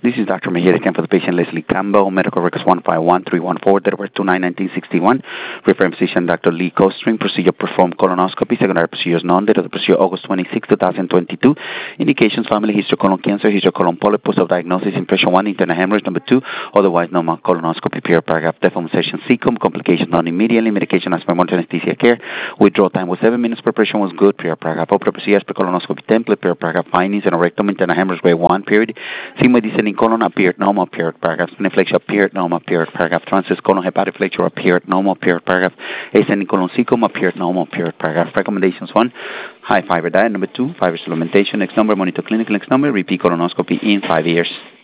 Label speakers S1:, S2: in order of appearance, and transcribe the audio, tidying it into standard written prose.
S1: This is Dr. Mejia, again for the patient Leslie Campbell, medical records 151314, date of birth 29/1961. Referring physician Dr. Lee Costring, procedure performed colonoscopy, secondary procedures none, date of the procedure August 26, 2022. Indications family history colon cancer, history colon polyp, post of diagnosis, impression 1, internal hemorrhage, number 2, otherwise normal colonoscopy, period paragraph, deformation secum, complications non immediately, medication as per monitoring anesthesia care, withdrawal time was 7 minutes, preparation was good, period paragraph, open procedure as per colonoscopy template, period paragraph, findings and rectum, internal hemorrhage grade 1, period, sigmoid descending colon appeared normal, period paragraph, spleniflexion appeared normal, period paragraph, transverse colon hepatic flexure appeared normal, period paragraph, ascending colon cecum appeared normal, period paragraph. Recommendations 1, high fiber diet, number 2, fiber supplementation, next number, monitor clinical, next number, repeat colonoscopy in 5 years.